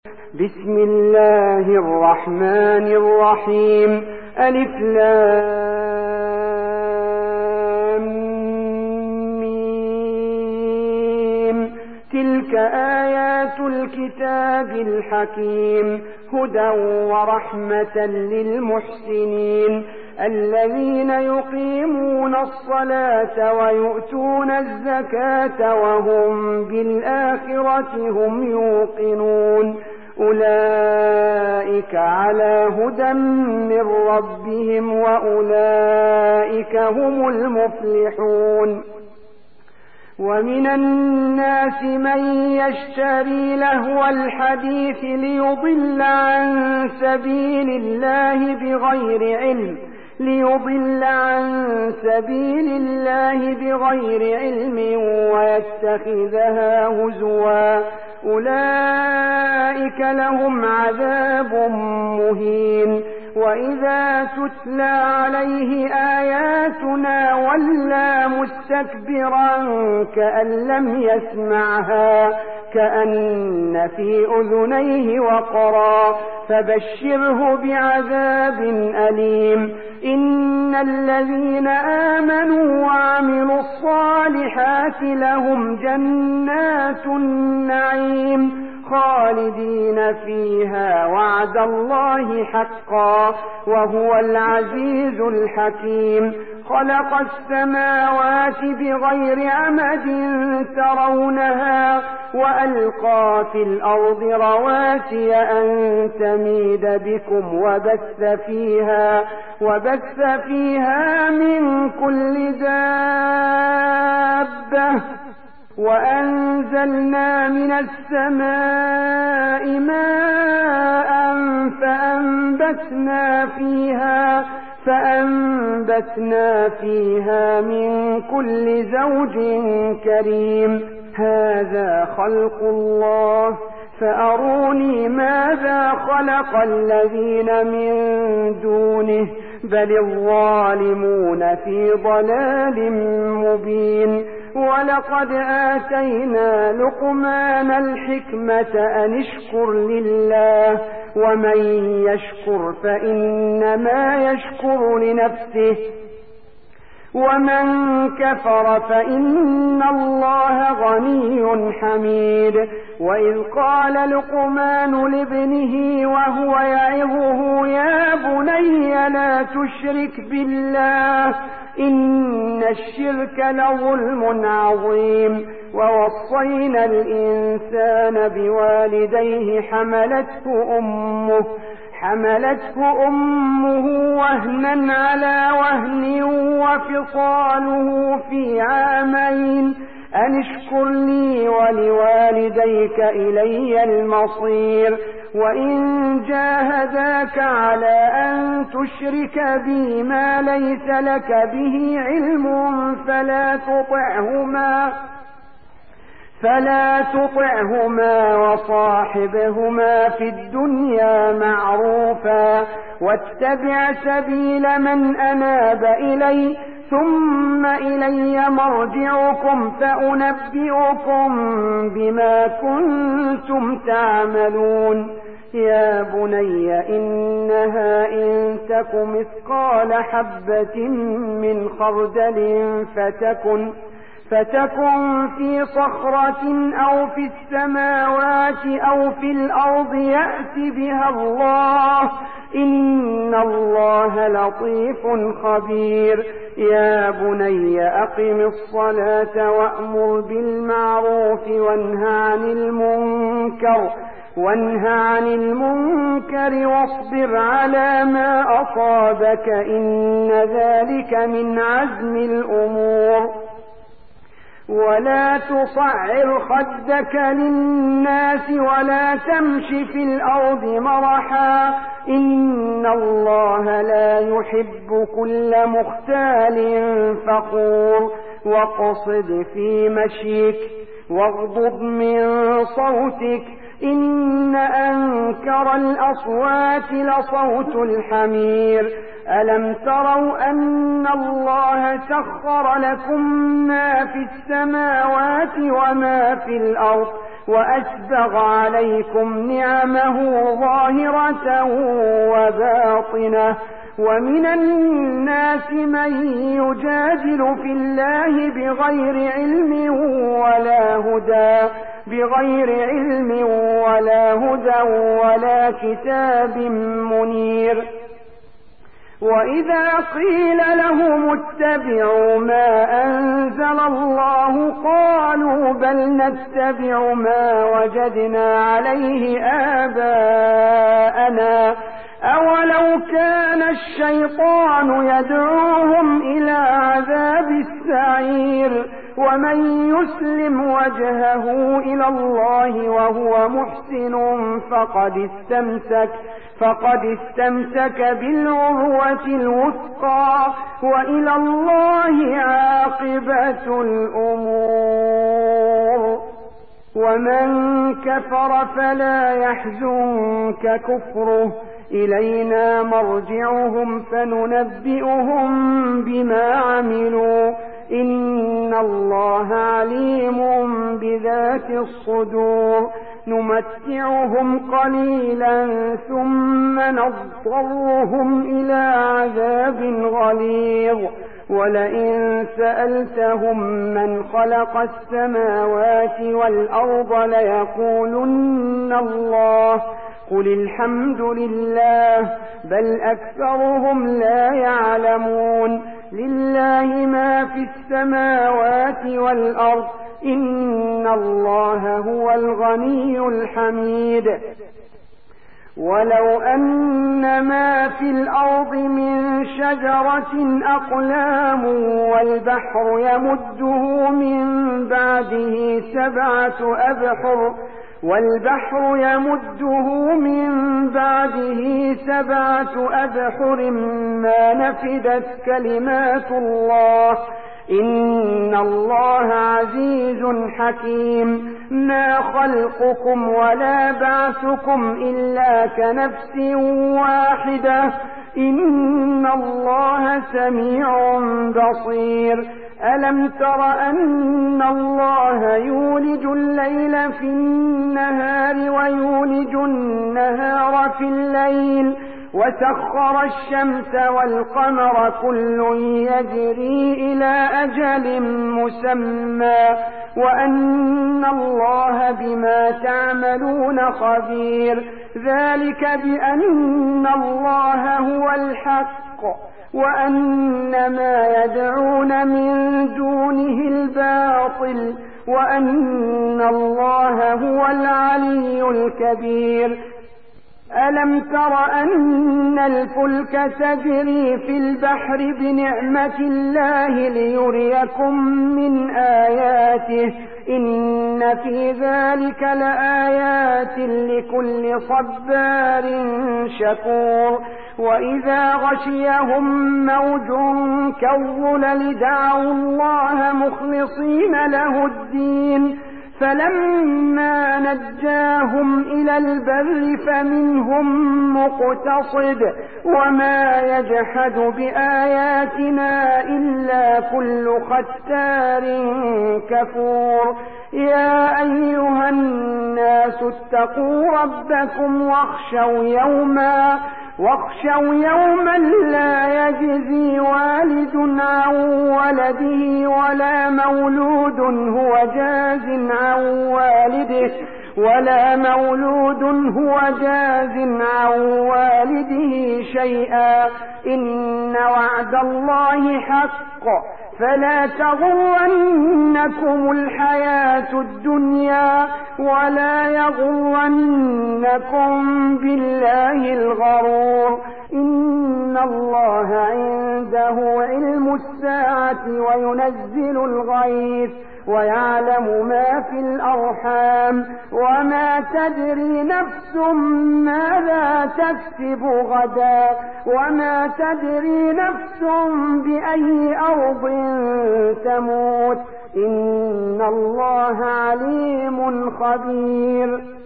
بسم الله الرحمن الرحيم. ألف لام ميم. تلك آيات الكتاب الحكيم هدى ورحمة للمحسنين الذين يقيمون الصلاة ويؤتون الزكاة وهم بالآخرة هم يوقنون أولئك على هدى من ربهم وأولئك هم المفلحون. ومن الناس من يشتري لهو الحديث ليضل عن سبيل الله بغير علم ويتخذها هزوا أولئك لهم عذاب مهين. وإذا تتلى عليه آياتنا ولى مستكبرا كأن لم يسمعها كأن في أذنيه وقرا فبشره بعذاب أليم. إن الذين آمنوا وعملوا الصالحات لهم جنات النعيم خالدين فيها وعد الله حقا وهو العزيز الحكيم. خلق السماوات بغير عمد ترونها وألقى في الأرض رواسي أن تميد بكم وبث فيها من كل دابة وأنزلنا من السماء ماء فأنبتنا فيها من كل زوج كريم. هذا خلق الله فأروني ماذا خلق الذين من دونه بل الظالمون في ضلال مبين. ولقد آتينا لقمان الحكمة أن اشكر لله ومن يشكر فإنما يشكر لنفسه ومن كفر فإن الله غني حميد. وإذ قال لقمان لابنه وهو يعظه يا بني لا تشرك بالله إن الشرك لظلم عظيم. ووصينا الإنسان بوالديه حملته أمه وهنا على وهن وفصاله في عامين أن اشكر لي ولوالديك إلي المصير. وإن جاهداك على أن تشرك بي ما ليس لك به علم فلا تطعهما وصاحبهما في الدنيا معروفا واتبع سبيل من أناب إلي ثم إلي مرجعكم فأنبئكم بما كنتم تعملون. يا بني إنها إن تك مثقال حبة من خردل فتكن في صخرة أو في السماوات أو في الأرض يأت بها الله إن الله لطيف خبير. يا بني أقم الصلاة وأمر بالمعروف وانه عن المنكر واصبر على ما أصابك إن ذلك من عزم الأمور. ولا تصعر خدك للناس ولا تمش في الأرض مرحا إن الله لا يحب كل مختال فخور. واقصد في مشيك واغضض من صوتك إن أنكر الأصوات لصوت الحمير. ألم تروا أن الله سخر لكم ما في السماوات وما في الأرض وأسبغ عليكم نعمه ظاهرة وباطنة. ومن الناس من يجادل في الله بغير علم ولا هدى ولا كتاب منير. وإذا قيل لهم اتبعوا ما أنزل الله قالوا بل نتبع ما وجدنا عليه آباءنا أولو كان الشيطان يدعوهم إلى عذاب السعير. ومن يسلم وجهه إلى الله وهو محسن فقد استمسك بالعروة الوثقى وإلى الله عاقبة الأمور. ومن كفر فلا يحزنك كفره إلينا مرجعهم فننبئهم بما عملوا إن الله عليم بذات الصدور. نمتعهم قليلا ثم نضطرهم إلى عذاب غليظ. ولئن سألتهم من خلق السماوات والأرض ليقولن الله قل الحمد لله بل أكثرهم لا يعلمون. لله ما في السماوات والأرض إن الله هو الغني الحميد. ولو أن ما في الأرض من شجرة أقلام والبحر يمده من بعده سبعة أبحر ما نفدت كلمات الله إن الله عزيز حكيم. ما خلقكم ولا بعثكم إلا كنفس واحدة إن الله سميع بصير. ألم تر أن الله يولج الليل في النهار ويولج النهار في الليل وسخر الشمس والقمر كل يجري إلى أجل مسمى وأن الله بما تعملون خبير. ذلك بأن الله هو الحق وأن ما يدعون من دونه الباطل وأن الله هو العلي الكبير. ألم تر أن الفلك تجري في البحر بنعمة الله ليريكم من آياته إن في ذلك لآيات لكل صبار شكور. وإذا غشيهم موج كالظلل دعوا الله مخلصين له الدين فلما نجاهم إلى البر فمنهم مقتصد وما يجحد بآياتنا إلا كل ختار كفور. يا أيها الناس اتقوا ربكم واخشوا يوما لا يجزي والد عن ولده ولا مولود هو جاز عن والده شيئا إن وعد الله حق فلا تغرنكم الحياة الدنيا ولا يغرنكم بالله الغرور. إن الله عنده علم الساعة وينزل الغيث ويعلم ما في الأرحام وما تدري نفس ماذا تكسب غدا وما تدري نفس بأي أرض تموت إن الله عليم خبير.